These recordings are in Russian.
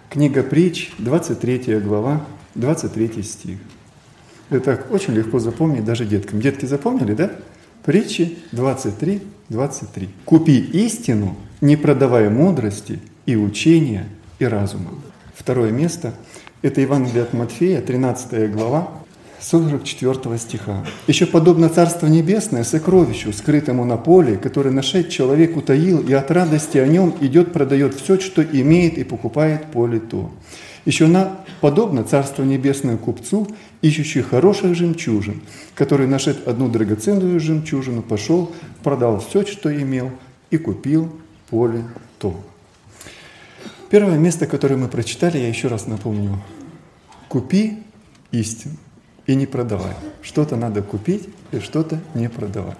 Книга Притч, 23 глава, 23 стих. Это очень легко запомнить даже деткам. Детки запомнили, да? Притчи 23, 23. «Купи истину, не продавая мудрости и учения и разума». Второе место – это Евангелие от Матфея, 13 глава, 44 стиха. «Еще подобно Царство Небесное сокровищу, скрытому на поле, которое нашед человек утаил, и от радости о нем идет, продает все, что имеет, и покупает поле то. Еще подобно Царство Небесное купцу, ищущий хороших жемчужин, который нашед одну драгоценную жемчужину, пошел, продал все, что имел, и купил поле то». Первое место, которое мы прочитали, я еще раз напомню. «Купи истину и не продавай». Что-то надо купить и что-то не продавать.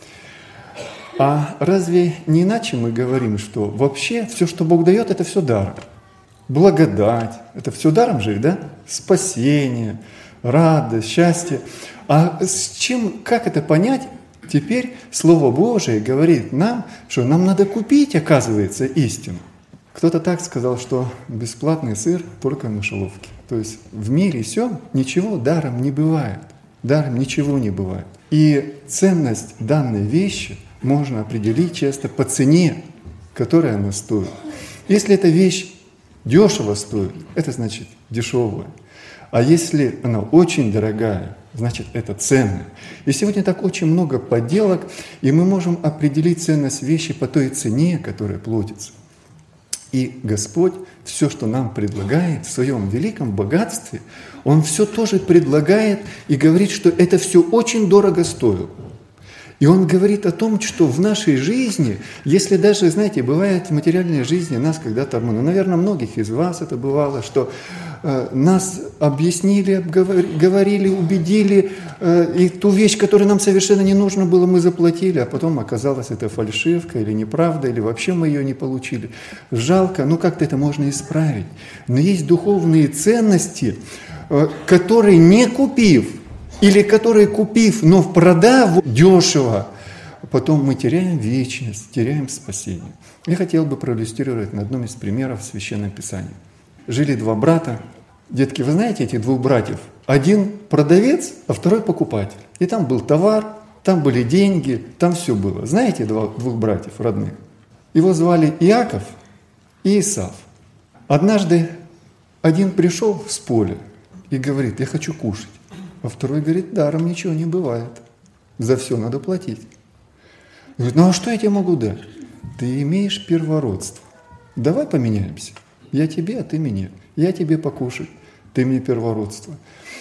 А разве не иначе мы говорим, что вообще все, что Бог дает, это все даром? Благодать, это все даром же, да? Спасение, радость, счастье. А с чем, как это понять? Теперь Слово Божие говорит нам, что нам надо купить, оказывается, истину. Кто-то так сказал, что бесплатный сыр только в мышеловке. То есть в мире всем ничего даром не бывает. Даром ничего не бывает. И ценность данной вещи можно определить часто по цене, которой она стоит. Если эта вещь дешево стоит, это значит дешевая. А если она очень дорогая, значит это ценная. И сегодня так очень много подделок, и мы можем определить ценность вещи по той цене, которая платится. И Господь все, что нам предлагает в своем великом богатстве, Он все тоже предлагает и говорит, что это все очень дорого стоит. И Он говорит о том, что в нашей жизни, если даже, знаете, бывает в материальной жизни нас когда-то обманули, наверное, многих из вас это бывало, что нас объяснили, говорили, убедили, и ту вещь, которую нам совершенно не нужно было, мы заплатили, а потом оказалось, это фальшивка или неправда, или вообще мы ее не получили. Жалко, но как-то это можно исправить. Но есть духовные ценности, которые не купив, или которые купив, но продав дешево, потом мы теряем вечность, теряем спасение. Я хотел бы проиллюстрировать на одном из примеров Священного Писания. Жили два брата. Детки, вы знаете этих двух братьев? Один продавец, а второй покупатель. И там был товар, там были деньги, там все было. Знаете двух братьев родных? Его звали Иаков и Исав. Однажды один пришел с поля и говорит: «Я хочу кушать». А второй говорит: «Даром ничего не бывает. За все надо платить». Говорит: «Ну а что я тебе могу дать? Ты имеешь первородство. Давай поменяемся. Я тебе, а ты мне. Я тебе покушать, ты мне первородство».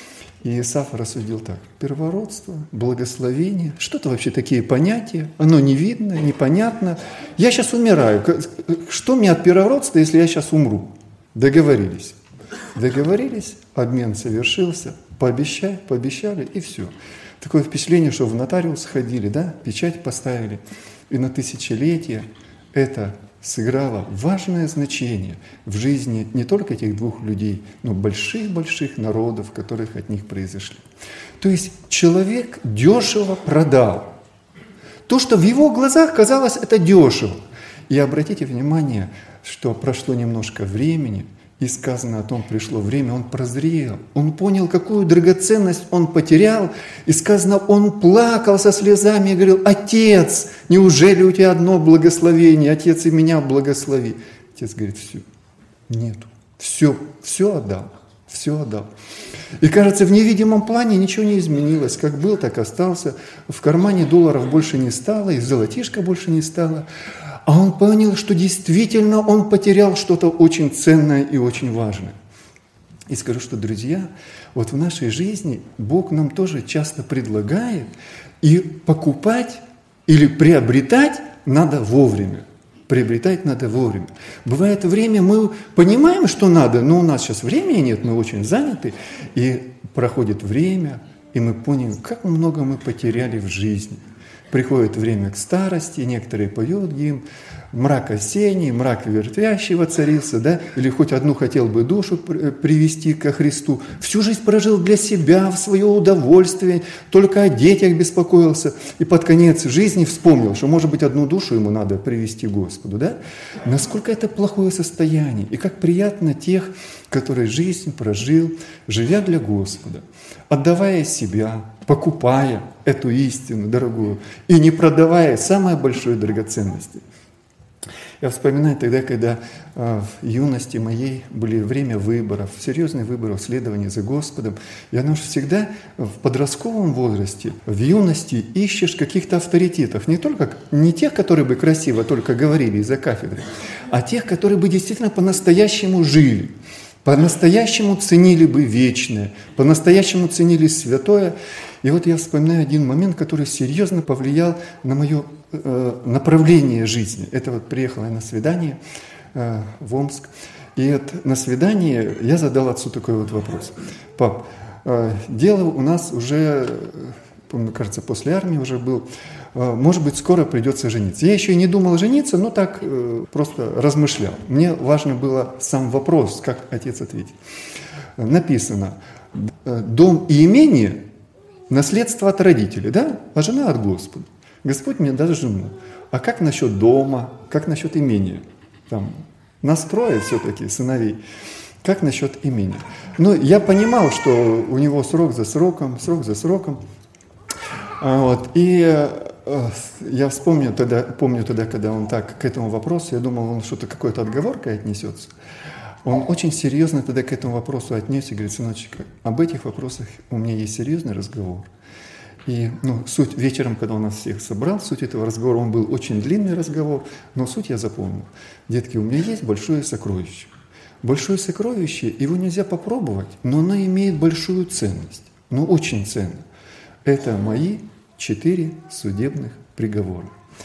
И Исав рассудил так: первородство, благословение, что-то вообще такие понятия, оно не видно, непонятно. Я сейчас умираю. Что мне от первородства, если я сейчас умру? Договорились. Договорились, обмен совершился, пообещали, и все. Такое впечатление, что в нотариус ходили, да, печать поставили, и на тысячелетие это сыграло важное значение в жизни не только этих двух людей, но больших-больших народов, которых от них произошли. То есть человек дешево продал то, что в его глазах казалось это дешево. И обратите внимание, что прошло немножко времени, и сказано о том, пришло время, он прозрел, он понял, какую драгоценность он потерял, и сказано, он плакал со слезами и говорил: «Отец, неужели у тебя одно благословение? Отец, и меня благослови». Отец говорит: «Все, нету, все отдал, все отдал». И кажется, в невидимом плане ничего не изменилось, как был, так остался, в кармане долларов больше не стало, и золотишка больше не стало. А он понял, что действительно он потерял что-то очень ценное и очень важное. И скажу, что, друзья, вот в нашей жизни Бог нам тоже часто предлагает, и покупать или приобретать надо вовремя. Приобретать надо вовремя. Бывает время, мы понимаем, что надо, но у нас сейчас времени нет, мы очень заняты, и проходит время, и мы поняли, как много мы потеряли в жизни. Приходит время к старости, некоторые поют гимн, мрак осенний, мрак вертящий воцарился, да, или хоть одну хотел бы душу привести ко Христу. Всю жизнь прожил для себя, в свое удовольствие, только о детях беспокоился, и под конец жизни вспомнил, что, может быть, одну душу ему надо привести к Господу, да? Насколько это плохое состояние, и как приятно тех, которые жизнь прожил, живя для Господа, отдавая себя, покупая эту истину дорогую и не продавая самой большой драгоценности. Я вспоминаю тогда, когда в юности моей были время выборов, серьезных выборов, следования за Господом. И оно же всегда в подростковом возрасте, в юности ищешь каких-то авторитетов. Не тех, которые бы красиво только говорили из-за кафедры, а тех, которые бы действительно по-настоящему жили, по-настоящему ценили бы вечное, по-настоящему ценили святое. И вот я вспоминаю один момент, который серьезно повлиял на мое направление жизни. Это вот приехал я на свидание в Омск. И на свидании я задал отцу такой вот вопрос. Пап, дело у нас уже, помню, кажется, после армии уже был, может быть, скоро придется жениться. Я еще и не думал жениться, но так просто размышлял. Мне важно было сам вопрос, как отец ответит. Написано, дом и имение – наследство от родителей, да? А жена от Господа. Господь мне даст жену. А как насчет дома? Как насчет имения? Там нас трое все-таки сыновей. Как насчет имения? Ну, я понимал, что у него срок за сроком. Вот. И я помню тогда, когда он так к этому вопросу, я думал, он что-то какой-то отговоркой отнесется. Он очень серьезно тогда к этому вопросу отнесся и говорит: сыночек, об этих вопросах у меня есть серьезный разговор. И суть вечером, когда он нас всех собрал, суть этого разговора, он был очень длинный разговор, но суть я запомнил. Детки, у меня есть большое сокровище. Большое сокровище, его нельзя попробовать, но оно имеет большую ценность, очень ценно. Это мои 4 судебных приговора.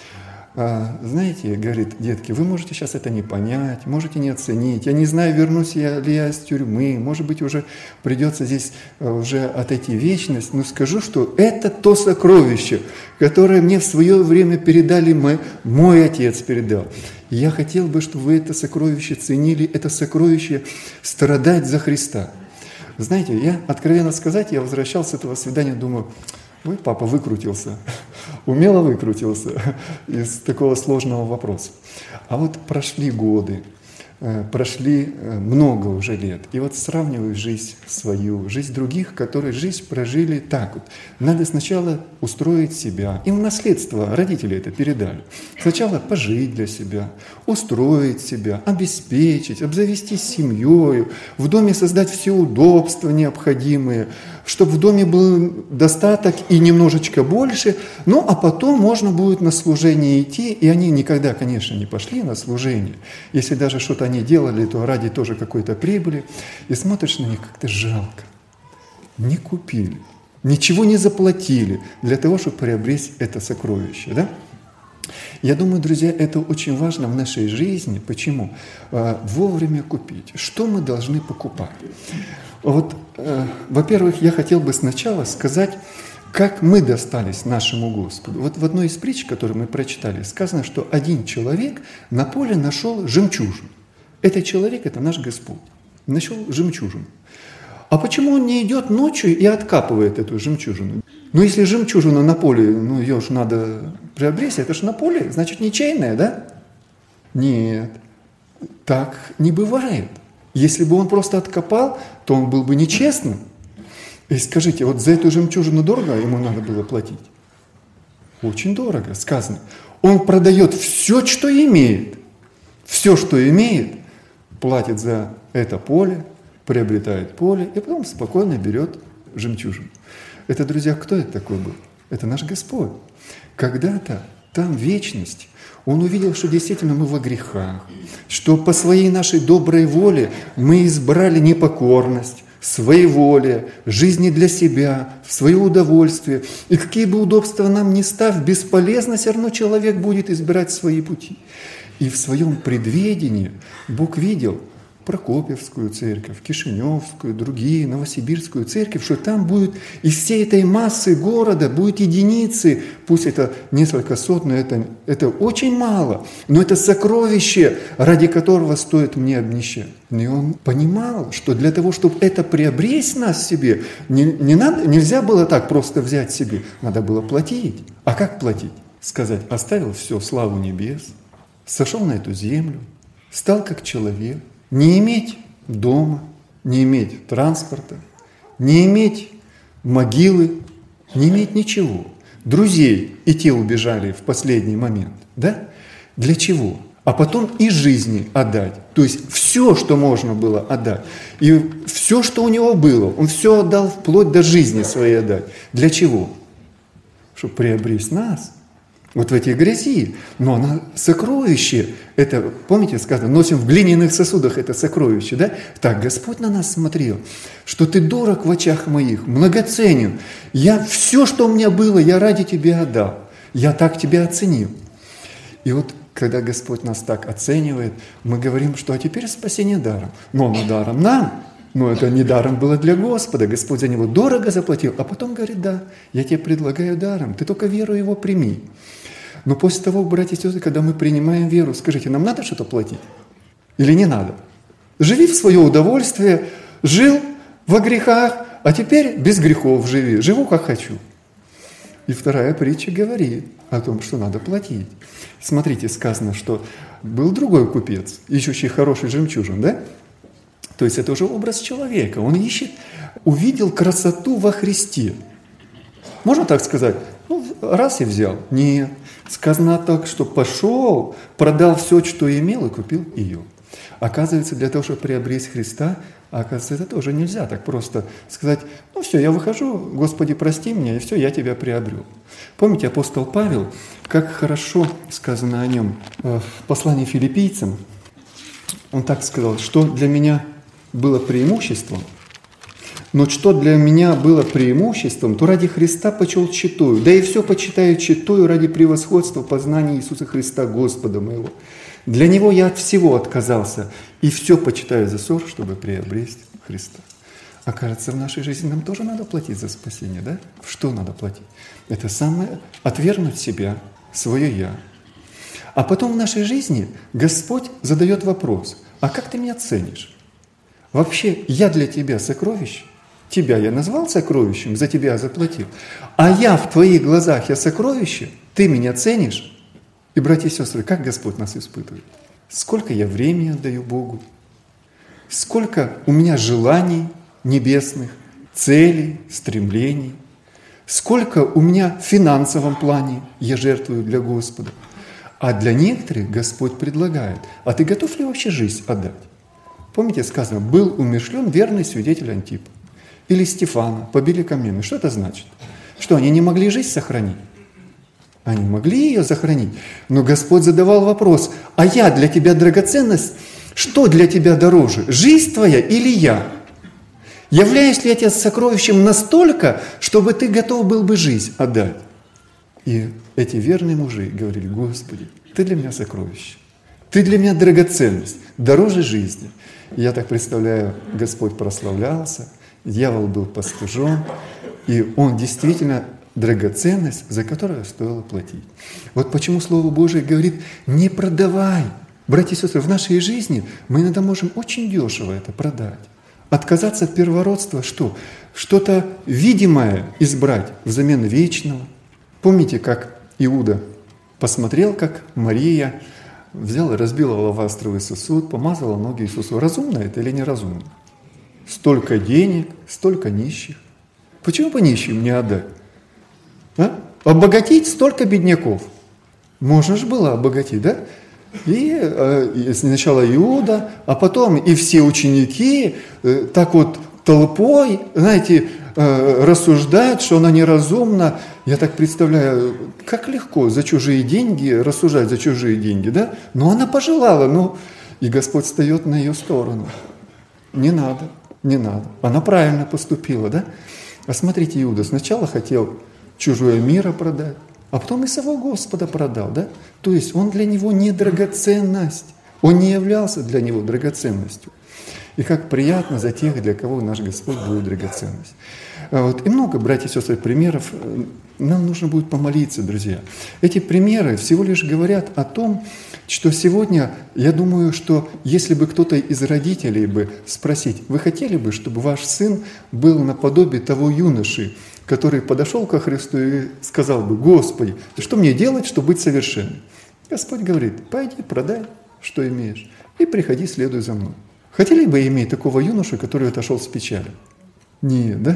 Знаете, говорит, детки, вы можете сейчас это не понять, можете не оценить. Я не знаю, вернусь ли я из тюрьмы, может быть, уже придется здесь уже отойти в вечность, но скажу, что это то сокровище, которое мне в свое время передали, мой отец передал. И я хотел бы, чтобы вы это сокровище ценили, это сокровище страдать за Христа. Знаете, я, откровенно сказать, я возвращался с этого свидания, думаю, ой, папа выкрутился, умело выкрутился из такого сложного вопроса. А вот прошли годы, прошли много уже лет. И вот сравниваю жизнь свою, жизнь других, которые жизнь прожили так вот. Надо сначала устроить себя. Им в наследство родители это передали. Сначала пожить для себя, устроить себя, обеспечить, обзавестись семьей, в доме создать все удобства необходимые, чтобы в доме был достаток и немножечко больше, а потом можно будет на служение идти, и они никогда, конечно, не пошли на служение. Если даже что-то они делали, то ради тоже какой-то прибыли, и смотришь на них как-то жалко. Не купили, ничего не заплатили для того, чтобы приобрести это сокровище, да? Я думаю, друзья, это очень важно в нашей жизни. Почему? Вовремя купить. Что мы должны покупать? Вот, во-первых, я хотел бы сначала сказать, как мы достались нашему Господу. Вот в одной из притч, которую мы прочитали, сказано, что один человек на поле нашел жемчужину. Этот человек – это наш Господь. Нашел жемчужину. А почему он не идет ночью и откапывает эту жемчужину? Если жемчужина на поле, ее же надо приобрести, это же на поле, значит, ничейная, да? Нет, так не бывает. Если бы он просто откопал, то он был бы нечестным. И скажите, вот за эту жемчужину дорого ему надо было платить? Очень дорого, сказано. Он продает все, что имеет. Все, что имеет, платит за это поле, приобретает поле, и потом спокойно берет жемчужину. Это, друзья, кто это такой был? Это наш Господь. Когда-то, там, в вечности, Он увидел, что действительно мы во грехах, что по своей нашей доброй воле мы избрали непокорность, своеволие, жизни для себя, в свое удовольствие. И какие бы удобства нам ни став, бесполезно все равно человек будет избирать свои пути. И в своем предведении Бог видел, Прокопьевскую церковь, Кишиневскую, другие, Новосибирскую церковь, что там будет из всей этой массы города, будет единицы, пусть это несколько сот, но это очень мало, но это сокровище, ради которого стоит мне обнищать. И он понимал, что для того, чтобы это приобрести нас себе, нельзя было так просто взять себе, надо было платить. А как платить? Сказать: оставил все, славу небес, сошел на эту землю, стал как человек, не иметь дома, не иметь транспорта, не иметь могилы, не иметь ничего. Друзей, и те убежали в последний момент. Да? Для чего? А потом и жизни отдать. То есть все, что можно было отдать. И все, что у него было, он все отдал, вплоть до жизни своей отдать. Для чего? Чтобы приобрести нас. Вот в этой грязи, но она сокровище, это, помните, сказано, носим в глиняных сосудах это сокровище, да? Так Господь на нас смотрел, что ты дорог в очах моих, многоценен. Я все, что у меня было, я ради тебя отдал. Я так тебя оценил. И вот, когда Господь нас так оценивает, мы говорим, что а теперь спасение даром. Но оно даром нам. Но это не даром было для Господа. Господь за него дорого заплатил. А потом говорит: да, я тебе предлагаю даром. Ты только веру его прими. Но после того, братья и сестры, когда мы принимаем веру, скажите, нам надо что-то платить? Или не надо? Живи в свое удовольствие, жил во грехах, а теперь без грехов живи. Живу, как хочу. И вторая притча говорит о том, что надо платить. Смотрите, сказано, что был другой купец, ищущий хороший жемчужин, да? То есть это уже образ человека. Он ищет, увидел красоту во Христе. Можно так сказать? Ну, раз и взял. Нет. Сказано так, что пошел, продал все, что имел, и купил ее. Оказывается, для того, чтобы приобрести Христа, оказывается, это тоже нельзя так просто сказать: ну все, я выхожу, Господи, прости меня, и все, я тебя приобрел. Помните, апостол Павел, как хорошо сказано о нем в послании филиппийцам, он так сказал, что для меня было преимуществом, но что для меня было преимуществом, то ради Христа почел тщетою, да и все почитаю тщетою ради превосходства познания Иисуса Христа, Господа моего. Для Него я от всего отказался, и все почитаю за ссор, чтобы приобрести Христа. Окажется, в нашей жизни нам тоже надо платить за спасение, да? Что надо платить? Это самое – отвергнуть себя, свое «я». А потом в нашей жизни Господь задает вопрос: а как ты меня ценишь? Вообще, я для тебя сокровище? Тебя я назвал сокровищем, за тебя заплатил. А я в твоих глазах, я сокровище? Ты меня ценишь? И, братья и сестры, как Господь нас испытывает? Сколько я времени отдаю Богу? Сколько у меня желаний небесных, целей, стремлений? Сколько у меня в финансовом плане я жертвую для Господа? А для некоторых Господь предлагает: а ты готов ли вообще жизнь отдать? Помните, сказано, был умерщвлен верный свидетель Антип. Или Стефана побили камнями. Что это значит? Что, они не могли жизнь сохранить? Они могли ее сохранить. Но Господь задавал вопрос: а я для тебя драгоценность? Что для тебя дороже? Жизнь твоя или я? Являюсь ли я тебе сокровищем настолько, чтобы ты готов был бы жизнь отдать? И эти верные мужи говорили: Господи, ты для меня сокровище. Ты для меня драгоценность, дороже жизни. И я так представляю, Господь прославлялся, дьявол был постыжен, и он действительно драгоценность, за которую стоило платить. Вот почему Слово Божие говорит: не продавай. Братья и сестры, в нашей жизни мы иногда можем очень дешево это продать. Отказаться от первородства, что? Что-то видимое избрать взамен вечного. Помните, как Иуда посмотрел, как Мария взяла, разбила алавастровый сосуд, помазала ноги Иисусу. Разумно это или неразумно? Столько денег, столько нищих. Почему бы нищим не отдать? А? Обогатить столько бедняков. Можно же было обогатить, да? И сначала Иуда, а потом и все ученики так вот толпой, знаете, рассуждают, что она неразумна. Я так представляю, как легко за чужие деньги рассуждать за чужие деньги, да? Но она пожелала, и Господь встает на ее сторону. Не надо, не надо. Она правильно поступила, да? А смотрите, Иуда сначала хотел чужое мира продать, а потом и самого Господа продал, да? То есть он для него не драгоценность. Он не являлся для него драгоценностью. И как приятно за тех, для кого наш Господь будет драгоценность. И много, братья и сестры, примеров. Нам нужно будет помолиться, друзья. Эти примеры всего лишь говорят о том, что сегодня, я думаю, что если бы кто-то из родителей бы спросить, вы хотели бы, чтобы ваш сын был наподобие того юноши, который подошел ко Христу и сказал бы: Господи, что мне делать, чтобы быть совершенным? Господь говорит: пойди, продай, что имеешь, и приходи, следуй за мной. Хотели бы иметь такого юношу, который отошел с печали? Нет, да?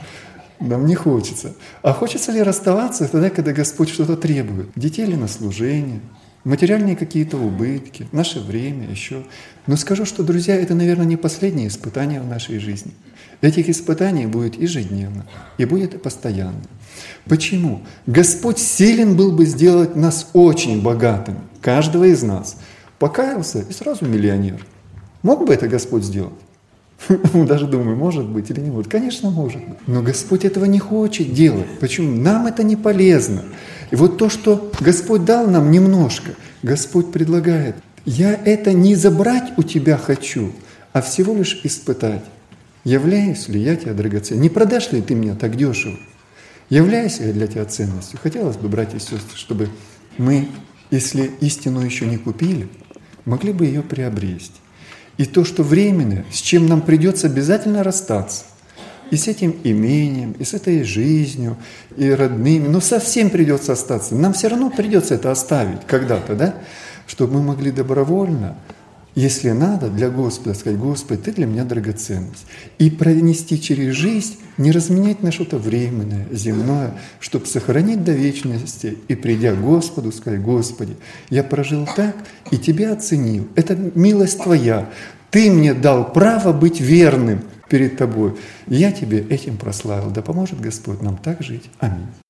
Нам не хочется. А хочется ли расставаться тогда, когда Господь что-то требует? Детей ли на служение? Материальные какие-то убытки? Наше время еще? Но скажу, что, друзья, это, наверное, не последнее испытание в нашей жизни. Этих испытаний будет ежедневно и будет постоянно. Почему? Господь силен был бы сделать нас очень богатыми, каждого из нас. Покаялся и сразу миллионер. Мог бы это Господь сделать? Даже думаю, может быть или не может. Конечно, может быть. Но Господь этого не хочет делать. Почему? Нам это не полезно. И вот то, что Господь дал нам немножко, Господь предлагает: я это не забрать у тебя хочу, а всего лишь испытать. Являюсь ли я тебе драгоценным? Не продашь ли ты меня так дешево? Являюсь ли я для тебя ценностью? Хотелось бы, братья и сестры, чтобы мы, если истину еще не купили, могли бы ее приобрести. И то, что временное, с чем нам придется обязательно расстаться, и с этим имением, и с этой жизнью, и родными, но совсем придется остаться. Нам все равно придется это оставить когда-то, да? Чтобы мы могли добровольно, если надо, для Господа сказать: Господи, Ты для меня драгоценность. И пронести через жизнь, не разменять на что-то временное, земное, чтобы сохранить до вечности и, придя к Господу, сказать: Господи, я прожил так и Тебя оценил. Это милость Твоя. Ты мне дал право быть верным перед Тобой. Я Тебе этим прославил. Да поможет Господь нам так жить. Аминь.